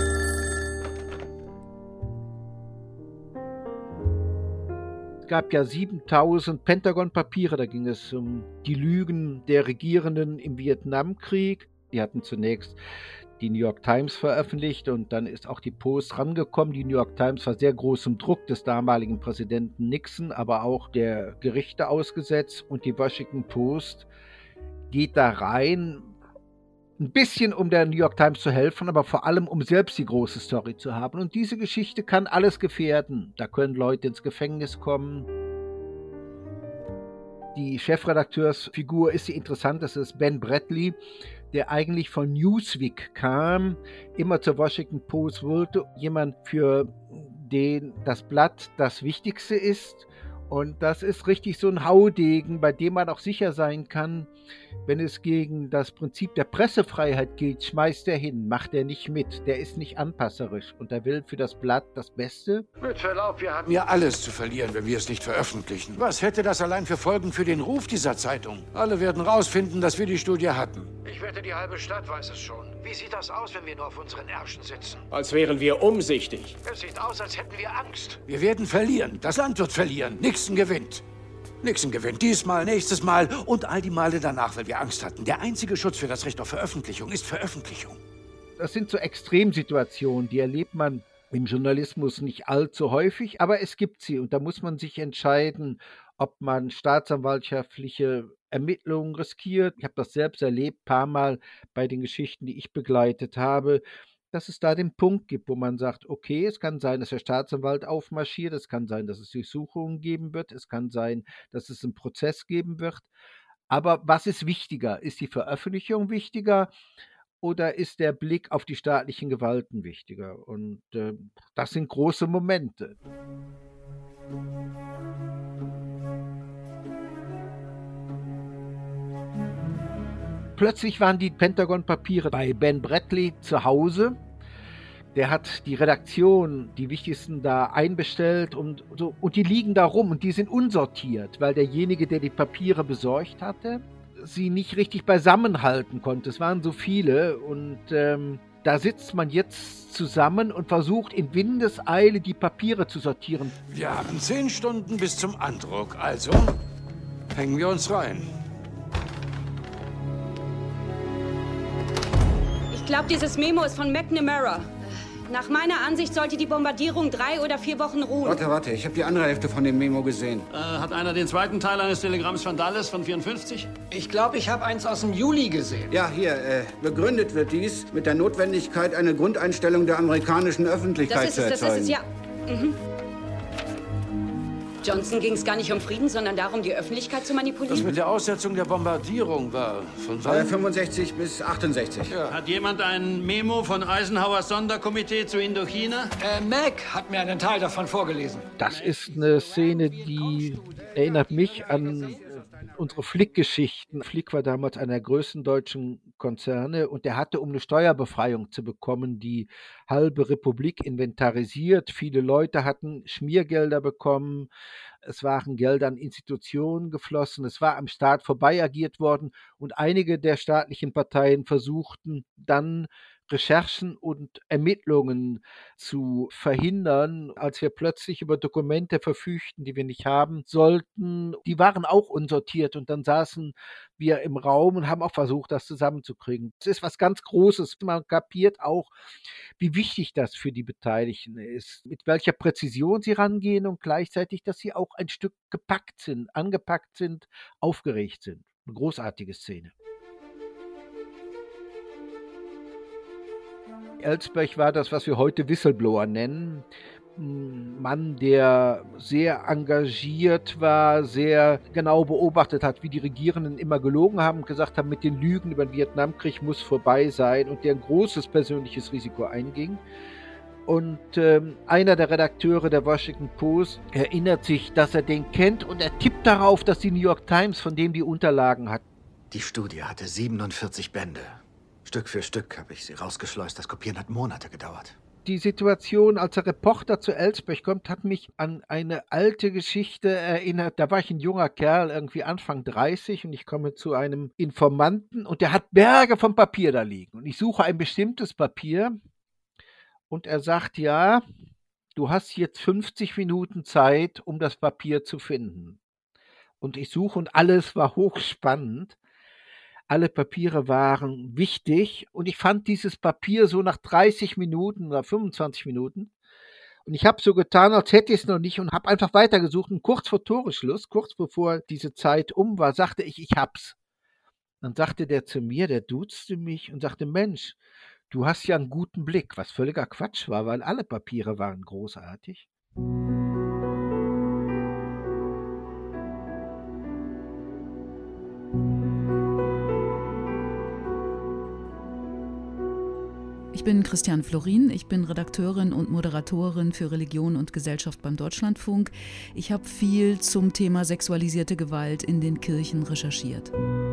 Speaker 13: Es gab ja siebentausend Pentagon-Papiere, da ging es um die Lügen der Regierenden im Vietnamkrieg. Die hatten zunächst die New York Times veröffentlicht und dann ist auch die Post rangekommen. Die New York Times war sehr großem Druck des damaligen Präsidenten Nixon, aber auch der Gerichte ausgesetzt, und die Washington Post geht da rein, ein bisschen um der New York Times zu helfen, aber vor allem um selbst die große Story zu haben. Und diese Geschichte kann alles gefährden. Da können Leute ins Gefängnis kommen. Die Chefredakteursfigur ist die interessant, das ist Ben Bradlee, der eigentlich von Newsweek kam, immer zur Washington Post wollte, jemand, für den das Blatt das Wichtigste ist. Und das ist richtig so ein Haudegen, bei dem man auch sicher sein kann, wenn es gegen das Prinzip der Pressefreiheit geht, schmeißt er hin, macht er nicht mit. Der ist nicht anpasserisch und er will für das Blatt das Beste.
Speaker 5: Mit Verlaub, wir haben ja alles zu verlieren, wenn wir es nicht veröffentlichen. Was hätte das allein für Folgen für den Ruf dieser Zeitung? Alle werden rausfinden, dass wir die Studie hatten. Ich wette, die halbe Stadt weiß es schon. Wie sieht das aus, wenn wir nur auf unseren Ärschen sitzen?
Speaker 8: Als wären wir umsichtig.
Speaker 5: Es sieht aus, als hätten wir Angst. Wir werden verlieren. Das Land wird verlieren. Nixon gewinnt. Nixon gewinnt diesmal, nächstes Mal und all die Male danach, weil wir Angst hatten. Der einzige Schutz für das Recht auf Veröffentlichung ist Veröffentlichung.
Speaker 13: Das sind so Extremsituationen, die erlebt man im Journalismus nicht allzu häufig, aber es gibt sie. Und da muss man sich entscheiden, ob man staatsanwaltschaftliche Ermittlungen riskiert. Ich habe das selbst erlebt, ein paar Mal bei den Geschichten, die ich begleitet habe, dass es da den Punkt gibt, wo man sagt, okay, es kann sein, dass der Staatsanwalt aufmarschiert, es kann sein, dass es Durchsuchungen geben wird, es kann sein, dass es einen Prozess geben wird. Aber was ist wichtiger? Ist die Veröffentlichung wichtiger oder ist der Blick auf die staatlichen Gewalten wichtiger? Und äh, das sind große Momente. Plötzlich waren die Pentagon-Papiere bei Ben Bradlee zu Hause. Der hat die Redaktion, die wichtigsten da einbestellt und, so, und die liegen da rum und die sind unsortiert, weil derjenige, der die Papiere besorgt hatte, sie nicht richtig beisammenhalten konnte. Es waren so viele und ähm, da sitzt man jetzt zusammen und versucht in Windeseile die Papiere zu sortieren.
Speaker 5: Wir haben zehn Stunden bis zum Andruck, also hängen wir uns rein.
Speaker 23: Ich glaube, dieses Memo ist von McNamara. Nach meiner Ansicht sollte die Bombardierung drei oder vier Wochen ruhen.
Speaker 24: Warte, warte, ich habe die andere Hälfte von dem Memo gesehen.
Speaker 25: Äh, hat einer den zweiten Teil eines Telegramms von Dulles von vierundfünfzig?
Speaker 24: Ich glaube, ich habe eins aus dem Juli gesehen. Ja, hier, äh, begründet wird dies mit der Notwendigkeit, eine Grundeinstellung der amerikanischen Öffentlichkeit zu erzeugen.
Speaker 23: Das ist es, das ist es, ja. Mhm. Johnson ging es gar nicht um Frieden, sondern darum, die Öffentlichkeit zu manipulieren.
Speaker 5: Das mit der Aussetzung der Bombardierung war von wann?
Speaker 24: Äh, fünfundsechzig bis achtundsechzig.
Speaker 25: Ja. Hat jemand ein Memo von Eisenhowers Sonderkomitee zu Indochina?
Speaker 24: Äh, Mac hat mir einen Teil davon vorgelesen.
Speaker 13: Das ist eine Szene, die erinnert mich an unsere Flick-Geschichten. Flick war damals einer der größten deutschen Konzerne und der hatte, um eine Steuerbefreiung zu bekommen, die halbe Republik inventarisiert. Viele Leute hatten Schmiergelder bekommen. Es waren Gelder an Institutionen geflossen. Es war am Staat vorbei agiert worden und einige der staatlichen Parteien versuchten dann Recherchen und Ermittlungen zu verhindern, als wir plötzlich über Dokumente verfügten, die wir nicht haben sollten. Die waren auch unsortiert und dann saßen wir im Raum und haben auch versucht, das zusammenzukriegen. Es ist was ganz Großes. Man kapiert auch, wie wichtig das für die Beteiligten ist, mit welcher Präzision sie rangehen und gleichzeitig, dass sie auch ein Stück gepackt sind, angepackt sind, aufgeregt sind. Eine großartige Szene. Elsbeth war das, was wir heute Whistleblower nennen. Ein Mann, der sehr engagiert war, sehr genau beobachtet hat, wie die Regierenden immer gelogen haben und gesagt haben, mit den Lügen über den Vietnamkrieg muss vorbei sein und der ein großes persönliches Risiko einging. Und ähm, einer der Redakteure der Washington Post erinnert sich, dass er den kennt und er tippt darauf, dass die New York Times von dem die Unterlagen hat.
Speaker 7: Die Studie hatte siebenundvierzig Bände. Stück für Stück habe ich sie rausgeschleust. Das Kopieren hat Monate gedauert.
Speaker 13: Die Situation, als der Reporter zu Elsbeth kommt, hat mich an eine alte Geschichte erinnert. Da war ich ein junger Kerl, irgendwie Anfang dreißig, und ich komme zu einem Informanten und der hat Berge von Papier da liegen. Und ich suche ein bestimmtes Papier und er sagt, ja, du hast jetzt fünfzig Minuten Zeit, um das Papier zu finden. Und ich suche und alles war hochspannend. Alle Papiere waren wichtig und ich fand dieses Papier so nach dreißig Minuten oder fünfundzwanzig Minuten und ich habe so getan, als hätte ich es noch nicht und habe einfach weitergesucht und kurz vor Toresschluss, kurz bevor diese Zeit um war, sagte ich, ich hab's. Dann sagte der zu mir, der duzte mich und sagte, Mensch, du hast ja einen guten Blick, was völliger Quatsch war, weil alle Papiere waren großartig.
Speaker 2: Ich bin Christiane Florin, ich bin Redakteurin und Moderatorin für Religion und Gesellschaft beim Deutschlandfunk. Ich habe viel zum Thema sexualisierte Gewalt in den Kirchen recherchiert.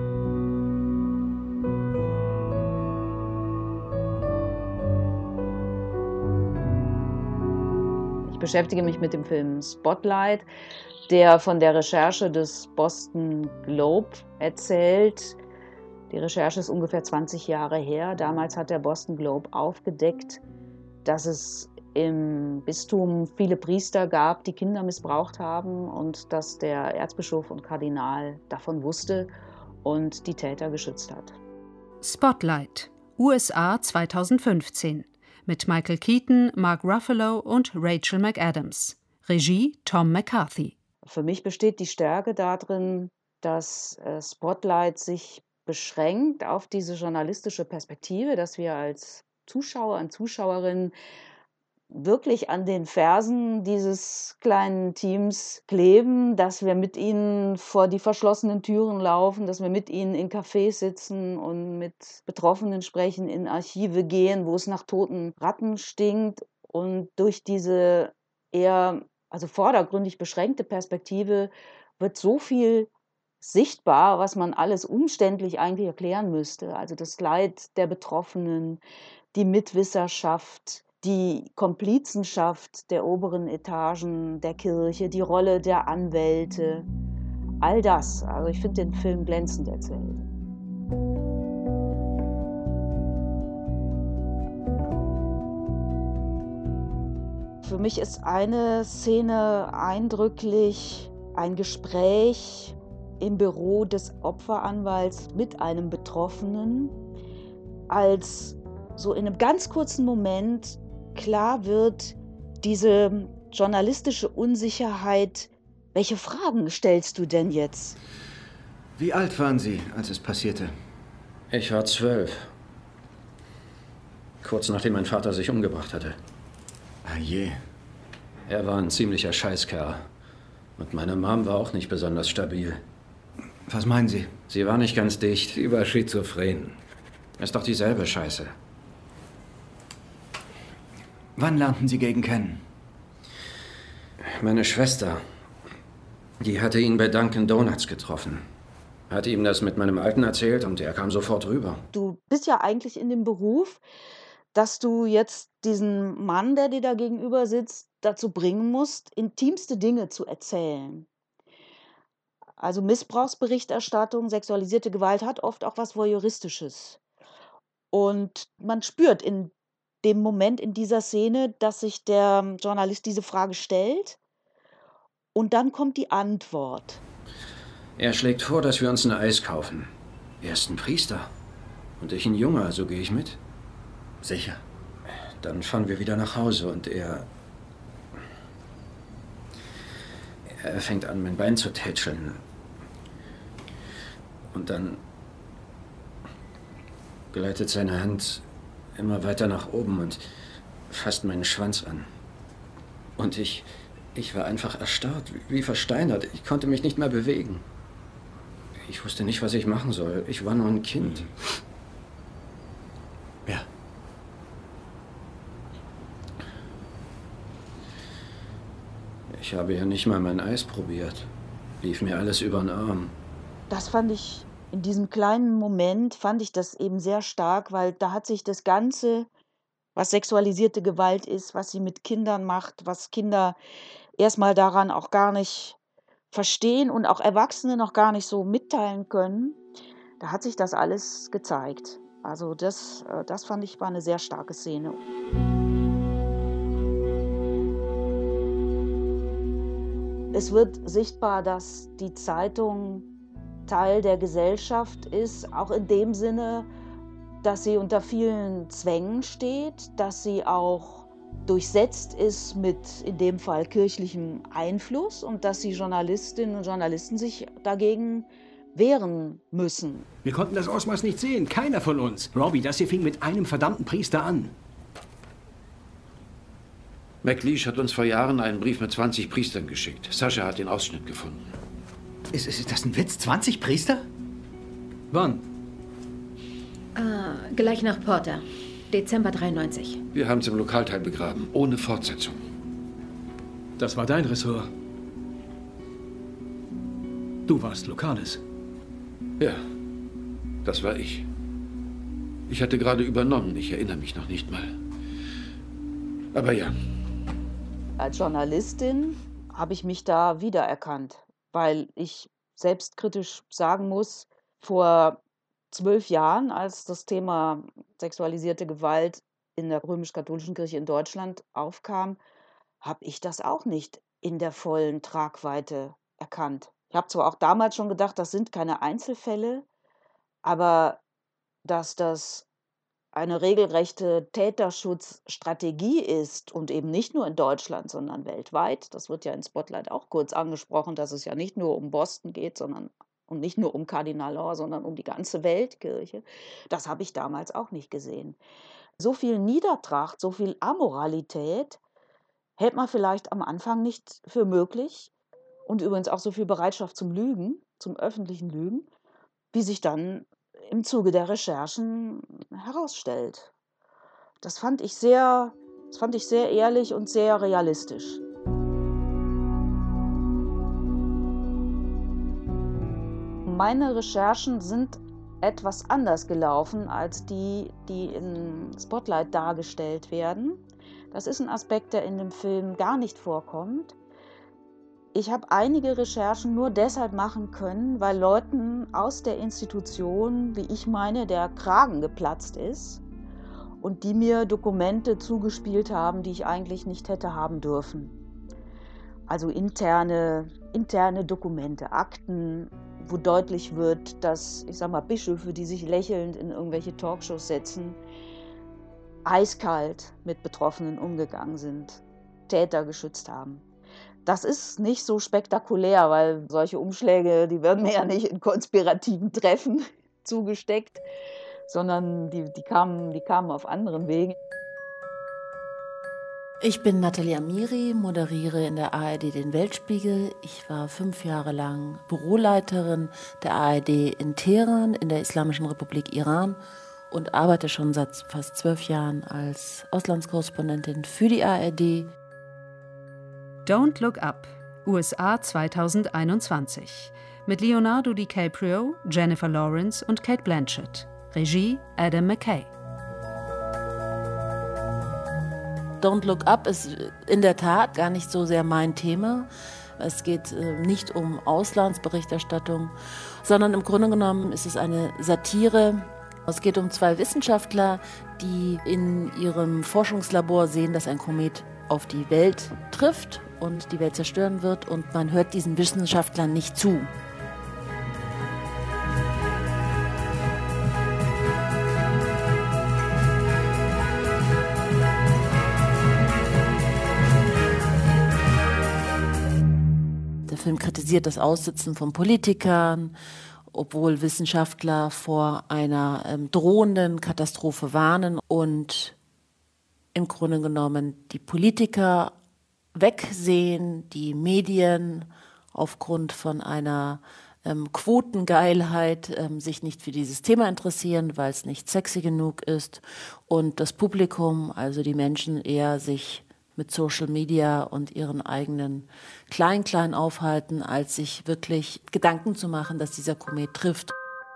Speaker 9: Ich beschäftige mich mit dem Film Spotlight, der von der Recherche des Boston Globe erzählt. Die Recherche ist ungefähr zwanzig Jahre her. Damals hat der Boston Globe aufgedeckt, dass es im Bistum viele Priester gab, die Kinder missbraucht haben und dass der Erzbischof und Kardinal davon wusste und die Täter geschützt hat.
Speaker 11: Spotlight, U S A zweitausendfünfzehn, mit Michael Keaton, Mark Ruffalo und Rachel McAdams. Regie Tom McCarthy.
Speaker 9: Für mich besteht die Stärke darin, dass Spotlight sich beschränkt auf diese journalistische Perspektive, dass wir als Zuschauer und Zuschauerinnen wirklich an den Fersen dieses kleinen Teams kleben, dass wir mit ihnen vor die verschlossenen Türen laufen, dass wir mit ihnen in Cafés sitzen und mit Betroffenen sprechen, in Archive gehen, wo es nach toten Ratten stinkt. Und durch diese eher also vordergründig beschränkte Perspektive wird so viel sichtbar, was man alles umständlich eigentlich erklären müsste. Also das Leid der Betroffenen, die Mitwisserschaft, die Komplizenschaft der oberen Etagen der Kirche, die Rolle der Anwälte, all das. Also ich finde den Film glänzend erzählt. Für mich ist eine Szene eindrücklich, ein Gespräch im Büro des Opferanwalts mit einem Betroffenen, als so in einem ganz kurzen Moment klar wird, diese journalistische Unsicherheit, welche Fragen stellst du denn jetzt?
Speaker 7: Wie alt waren Sie, als es passierte?
Speaker 4: Ich war zwölf. Kurz nachdem mein Vater sich umgebracht hatte.
Speaker 7: Ah je.
Speaker 4: Er war ein ziemlicher Scheißkerl. Und meine Mom war auch nicht besonders stabil.
Speaker 7: Was meinen Sie?
Speaker 4: Sie war nicht ganz dicht. Sie war schizophren. Ist doch dieselbe Scheiße.
Speaker 7: Wann lernten Sie Gegen kennen?
Speaker 4: Meine Schwester. Die hatte ihn bei Dunkin' Donuts getroffen. Hatte ihm das mit meinem Alten erzählt und er kam sofort rüber.
Speaker 9: Du bist ja eigentlich in dem Beruf, dass du jetzt diesen Mann, der dir da gegenüber sitzt, dazu bringen musst, intimste Dinge zu erzählen. Also Missbrauchsberichterstattung, sexualisierte Gewalt hat oft auch was Voyeuristisches. Und man spürt in dem Moment in dieser Szene, dass sich der Journalist diese Frage stellt und dann kommt die Antwort.
Speaker 4: Er schlägt vor, dass wir uns ein Eis kaufen. Er ist ein Priester. Und ich ein Junge, also gehe ich mit.
Speaker 7: Sicher.
Speaker 4: Dann fahren wir wieder nach Hause und er... Er fängt an, mein Bein zu tätscheln. Und dann gleitet seine Hand immer weiter nach oben und fasst meinen Schwanz an. Und ich, ich war einfach erstarrt, wie versteinert. Ich konnte mich nicht mehr bewegen. Ich wusste nicht, was ich machen soll. Ich war nur ein Kind.
Speaker 7: Ja.
Speaker 4: Ich habe ja nicht mal mein Eis probiert. Lief mir alles über den Arm.
Speaker 9: Das fand ich, in diesem kleinen Moment fand ich das eben sehr stark, weil da hat sich das Ganze, was sexualisierte Gewalt ist, was sie mit Kindern macht, was Kinder erstmal daran auch gar nicht verstehen und auch Erwachsene noch gar nicht so mitteilen können, da hat sich das alles gezeigt. Also das, das fand ich war eine sehr starke Szene. Es wird sichtbar, dass die Zeitung Teil der Gesellschaft ist, auch in dem Sinne, dass sie unter vielen Zwängen steht, dass sie auch durchsetzt ist mit, in dem Fall, kirchlichem Einfluss und dass die Journalistinnen und Journalisten sich dagegen wehren müssen.
Speaker 3: Wir konnten das Ausmaß nicht sehen, keiner von uns. Robbie, das hier fing mit einem verdammten Priester an.
Speaker 5: McLeish hat uns vor Jahren einen Brief mit zwanzig Priestern geschickt. Sascha hat den Ausschnitt gefunden.
Speaker 3: Ist, ist das ein Witz? zwanzig Priester? Wann?
Speaker 21: Ah, gleich nach Porter. Dezember dreiundneunzig.
Speaker 5: Wir haben es im Lokalteil begraben, ohne Fortsetzung.
Speaker 3: Das war dein Ressort. Du warst Lokales.
Speaker 5: Ja, das war ich. Ich hatte gerade übernommen, ich erinnere mich noch nicht mal. Aber ja.
Speaker 9: Als Journalistin habe ich mich da wiedererkannt, weil ich selbstkritisch sagen muss, vor zwölf Jahren, als das Thema sexualisierte Gewalt in der römisch-katholischen Kirche in Deutschland aufkam, habe ich das auch nicht in der vollen Tragweite erkannt. Ich habe zwar auch damals schon gedacht, das sind keine Einzelfälle, aber dass das eine regelrechte Täterschutzstrategie ist und eben nicht nur in Deutschland, sondern weltweit. Das wird ja in Spotlight auch kurz angesprochen, dass es ja nicht nur um Boston geht, sondern und nicht nur um Kardinal Law, sondern um die ganze Weltkirche. Das habe ich damals auch nicht gesehen. So viel Niedertracht, so viel Amoralität hält man vielleicht am Anfang nicht für möglich und übrigens auch so viel Bereitschaft zum Lügen, zum öffentlichen Lügen, wie sich dann im Zuge der Recherchen herausstellt. Das fand ich sehr, das fand ich sehr ehrlich und sehr realistisch. Meine Recherchen sind etwas anders gelaufen als die, die in Spotlight dargestellt werden. Das ist ein Aspekt, der in dem Film gar nicht vorkommt. Ich habe einige Recherchen nur deshalb machen können, weil Leuten aus der Institution, wie ich meine, der Kragen geplatzt ist und die mir Dokumente zugespielt haben, die ich eigentlich nicht hätte haben dürfen. Also interne, interne Dokumente, Akten, wo deutlich wird, dass, ich sag mal, Bischöfe, die sich lächelnd in irgendwelche Talkshows setzen, eiskalt mit Betroffenen umgegangen sind, Täter geschützt haben. Das ist nicht so spektakulär, weil solche Umschläge, die werden mir ja nicht in konspirativen Treffen zugesteckt, sondern die, die, kamen, die kamen auf anderen Wegen.
Speaker 6: Ich bin Nathalie Amiri, moderiere in der A R D den Weltspiegel. Ich war fünf Jahre lang Büroleiterin der A R D in Teheran, in der Islamischen Republik Iran und arbeite schon seit fast zwölf Jahren als Auslandskorrespondentin für die A R D.
Speaker 11: Don't Look Up U S A zweitausendeinundzwanzig. Mit Leonardo DiCaprio, Jennifer Lawrence und Cate Blanchett. Regie Adam McKay.
Speaker 6: Don't Look Up ist in der Tat gar nicht so sehr mein Thema. Es geht äh, nicht um Auslandsberichterstattung, sondern im Grunde genommen ist es eine Satire. Es geht um zwei Wissenschaftler, die in ihrem Forschungslabor sehen, dass ein Komet auf die Welt trifft und die Welt zerstören wird, und man hört diesen Wissenschaftlern nicht zu. Der Film kritisiert das Aussitzen von Politikern, obwohl Wissenschaftler vor einer ähm, drohenden Katastrophe warnen und im Grunde genommen die Politiker wegsehen, die Medien aufgrund von einer ähm, Quotengeilheit ähm, sich nicht für dieses Thema interessieren, weil es nicht sexy genug ist, und das Publikum, also die Menschen, eher sich mit Social Media und ihren eigenen Klein-Klein aufhalten, als sich wirklich Gedanken zu machen, dass dieser Komet trifft.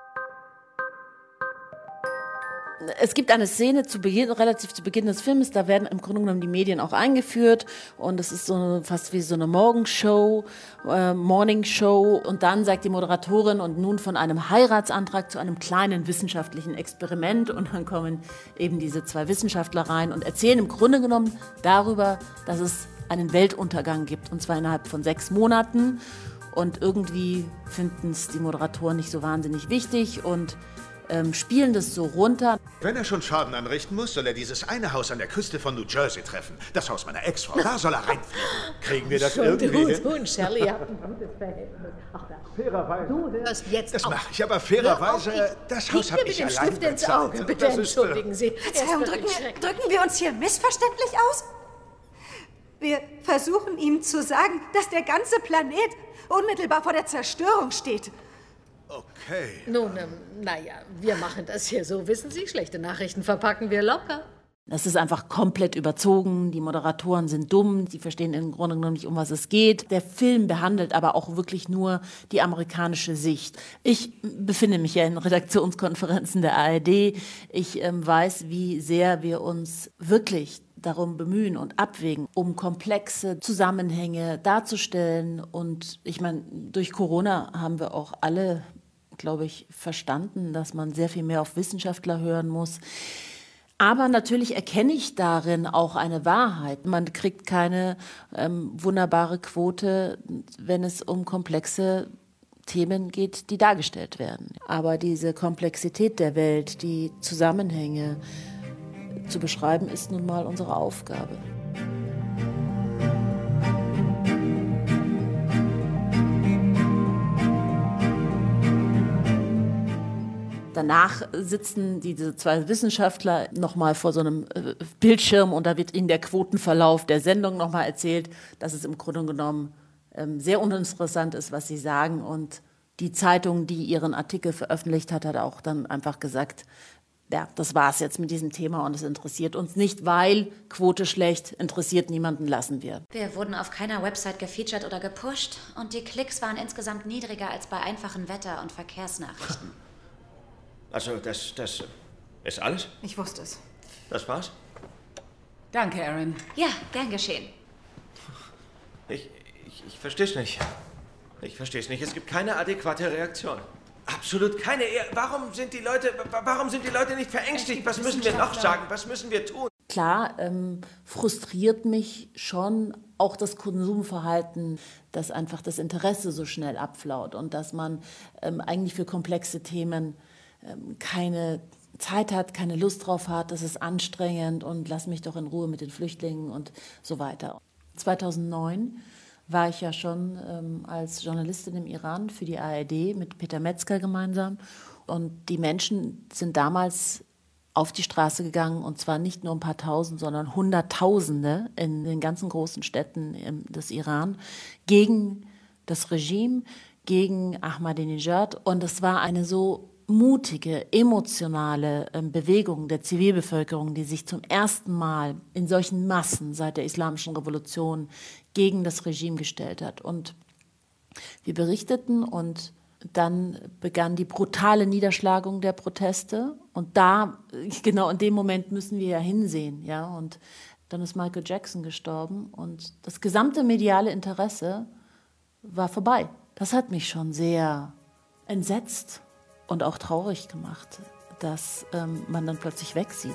Speaker 6: Es gibt eine Szene zu Beginn, relativ zu Beginn des Films, da werden im Grunde genommen die Medien auch eingeführt, und es ist so eine, fast wie so eine Morgenshow, äh, Morning Show, und dann sagt die Moderatorin, und nun von einem Heiratsantrag zu einem kleinen wissenschaftlichen Experiment, und dann kommen eben diese zwei Wissenschaftler rein und erzählen im Grunde genommen darüber, dass es einen Weltuntergang gibt, und zwar innerhalb von sechs Monaten, und irgendwie finden es die Moderatoren nicht so wahnsinnig wichtig und Ähm, spielen das so runter.
Speaker 10: Wenn er schon Schaden anrichten muss, soll er dieses eine Haus an der Küste von New Jersey treffen. Das Haus meiner Ex-Frau. Da soll er reinfliegen. Kriegen wir das
Speaker 14: Schon
Speaker 10: irgendwie
Speaker 14: gut,
Speaker 10: hin?
Speaker 14: gut, Shelley, ihr habt ein gutes Verhältnis. Ach, da.
Speaker 10: Fairerweise.
Speaker 14: Du hörst jetzt
Speaker 10: Das
Speaker 14: auf.
Speaker 10: mache ich, aber fairerweise,
Speaker 14: Hör auf,
Speaker 10: das
Speaker 14: ich
Speaker 10: Haus habe
Speaker 14: piek
Speaker 10: ich
Speaker 14: dir mit dem
Speaker 10: allein
Speaker 14: Stift ins
Speaker 10: bezahlt.
Speaker 14: Auge. Bitte
Speaker 10: Das ist, äh,
Speaker 14: entschuldigen Sie.
Speaker 16: Verzeihung,
Speaker 14: Er ist
Speaker 16: drücken
Speaker 14: wirklich
Speaker 16: wir, drücken wir uns hier missverständlich aus? Wir versuchen ihm zu sagen, dass der ganze Planet unmittelbar vor der Zerstörung steht.
Speaker 10: Okay.
Speaker 14: Nun, ähm, naja, wir machen das hier so, wissen Sie, schlechte Nachrichten verpacken wir locker.
Speaker 6: Das ist einfach komplett überzogen. Die Moderatoren sind dumm, die verstehen im Grunde genommen nicht, um was es geht. Der Film behandelt aber auch wirklich nur die amerikanische Sicht. Ich befinde mich ja in Redaktionskonferenzen der A R D. Ich ähm, weiß, wie sehr wir uns wirklich darum bemühen und abwägen, um komplexe Zusammenhänge darzustellen. Und ich meine, durch Corona haben wir auch alle, glaube ich, verstanden, dass man sehr viel mehr auf Wissenschaftler hören muss. Aber natürlich erkenne ich darin auch eine Wahrheit. Man kriegt keine ähm, wunderbare Quote, wenn es um komplexe Themen geht, die dargestellt werden. Aber diese Komplexität der Welt, die Zusammenhänge zu beschreiben, ist nun mal unsere Aufgabe. Danach sitzen diese zwei Wissenschaftler noch mal vor so einem Bildschirm, und da wird ihnen der Quotenverlauf der Sendung noch mal erzählt, dass es im Grunde genommen sehr uninteressant ist, was sie sagen. Und die Zeitung, die ihren Artikel veröffentlicht hat, hat auch dann einfach gesagt, ja, das war's jetzt mit diesem Thema und es interessiert uns nicht, weil Quote schlecht, interessiert niemanden, lassen wir.
Speaker 17: Wir wurden auf keiner Website gefeatured oder gepusht, und die Klicks waren insgesamt niedriger als bei einfachen Wetter- und Verkehrsnachrichten.
Speaker 10: Also, das, das ist alles?
Speaker 16: Ich wusste es.
Speaker 10: Das war's?
Speaker 20: Danke, Aaron.
Speaker 17: Ja, gern geschehen.
Speaker 26: Ich, ich, ich verstehe es nicht. Ich verstehe es nicht. Es gibt keine adäquate Reaktion. Absolut keine. Warum sind die Leute, warum sind die Leute nicht verängstigt? Was müssen wir noch sagen? Was müssen wir tun?
Speaker 6: Klar, ähm, frustriert mich schon auch das Konsumverhalten, dass einfach das Interesse so schnell abflaut und dass man ähm, eigentlich für komplexe Themen ähm, keine Zeit hat, keine Lust drauf hat. Das ist anstrengend und lass mich doch in Ruhe mit den Flüchtlingen und so weiter. zweitausendneun war ich ja schon ähm, als Journalistin im Iran für die A R D mit Peter Metzger gemeinsam. Und die Menschen sind damals auf die Straße gegangen, und zwar nicht nur ein paar Tausend, sondern Hunderttausende in den ganzen großen Städten im, des Iran gegen das Regime, gegen Ahmadinejad. Und es war eine so mutige, emotionale äh, Bewegung der Zivilbevölkerung, die sich zum ersten Mal in solchen Massen seit der Islamischen Revolution gegen das Regime gestellt hat. Und wir berichteten und dann begann die brutale Niederschlagung der Proteste. Und da, genau in dem Moment müssen wir ja hinsehen. Ja? Und dann ist Michael Jackson gestorben und das gesamte mediale Interesse war vorbei. Das hat mich schon sehr entsetzt und auch traurig gemacht, dass ähm, man dann plötzlich wegsieht.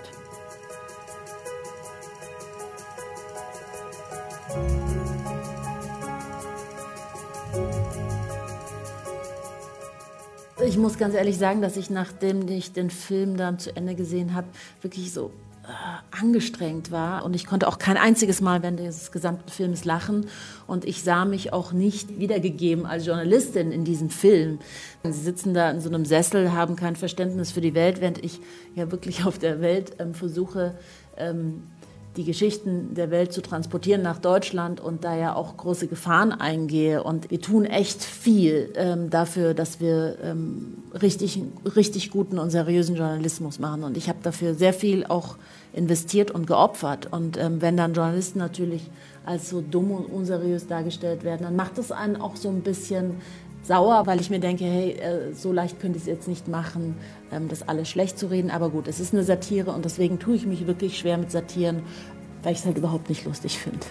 Speaker 6: Ich muss ganz ehrlich sagen, dass ich, nachdem ich den Film dann zu Ende gesehen habe, wirklich so äh, angestrengt war. Und ich konnte auch kein einziges Mal während des gesamten Films lachen. Und ich sah mich auch nicht wiedergegeben als Journalistin in diesem Film. Sie sitzen da in so einem Sessel, haben kein Verständnis für die Welt, während ich ja wirklich auf der Welt ähm, versuche, ähm, die Geschichten der Welt zu transportieren nach Deutschland und da ja auch große Gefahren eingehe. Und wir tun echt viel ähm, dafür, dass wir ähm, richtig, richtig guten und seriösen Journalismus machen. Und ich habe dafür sehr viel auch investiert und geopfert. Und ähm, wenn dann Journalisten natürlich als so dumm und unseriös dargestellt werden, dann macht es einen auch so ein bisschen sauer, weil ich mir denke, hey, äh, so leicht könnte ich es jetzt nicht machen, ähm, das alles schlecht zu reden. Aber gut, es ist eine Satire und deswegen tue ich mich wirklich schwer mit Satiren, weil ich es halt überhaupt nicht lustig finde.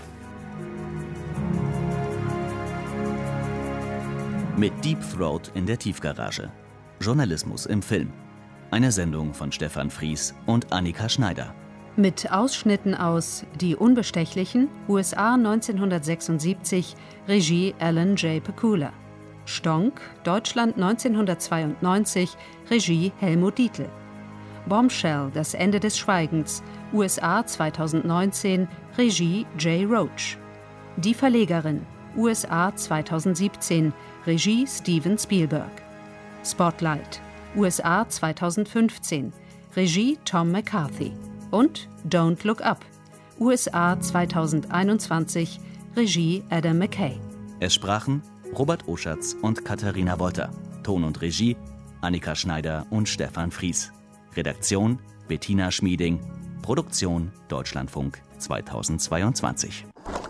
Speaker 1: Mit Deep Throat in der Tiefgarage. Journalismus im Film. Eine Sendung von Stefan Fries und Annika Schneider.
Speaker 11: Mit Ausschnitten aus Die Unbestechlichen, U S A neunzehnhundertsechsundsiebzig, Regie Alan J. Pakula. Stonk, Deutschland neunzehnhundertzweiundneunzig, Regie Helmut Dietl. Bombshell, das Ende des Schweigens, U S A zweitausendneunzehn, Regie Jay Roach. Die Verlegerin, U S A zweitausendsiebzehn, Regie Steven Spielberg. Spotlight, U S A zweitausendfünfzehn, Regie Tom McCarthy. Und Don't Look Up, U S A zweitausendeinundzwanzig, Regie Adam McKay.
Speaker 1: Es sprachen Robert Oschatz und Katharina Wolter. Ton und Regie Annika Schneider und Stefan Fries. Redaktion Bettina Schmieding. Produktion Deutschlandfunk zweitausendzweiundzwanzig.